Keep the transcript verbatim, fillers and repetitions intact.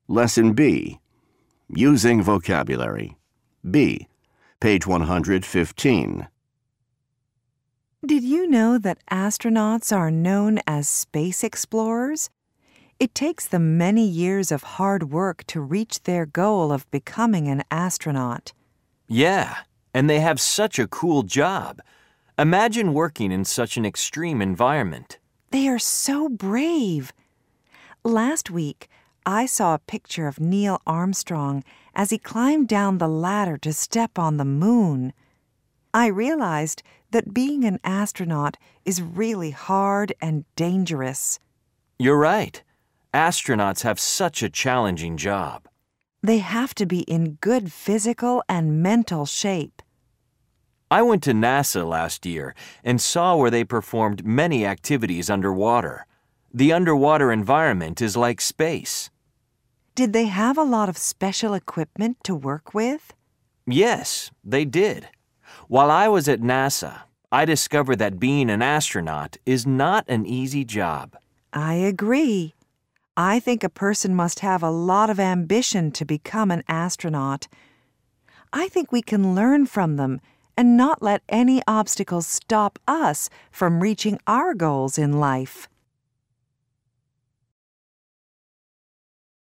Lesson B. Using vocabulary. B. Page one hundred fifteen. Did you know that astronauts are known as space explorers? It takes them many years of hard work to reach their goal of becoming an astronaut. Yeah, and they have such a cool job. Imagine working in such an extreme environment. They are so brave. Last week, I saw a picture of Neil Armstrong as he climbed down the ladder to step on the moon. I realized that being an astronaut is really hard and dangerous. You're right. Astronauts have such a challenging job. They have to be in good physical and mental shape. I went to NASA last year and saw where they performed many activities underwater. The underwater environment is like space. Did they have a lot of special equipment to work with? Yes, they did. While I was at NASA, I discovered that being an astronaut is not an easy job. I agree. I think a person must have a lot of ambition to become an astronaut. I think we can learn from them and not let any obstacles stop us from reaching our goals in life.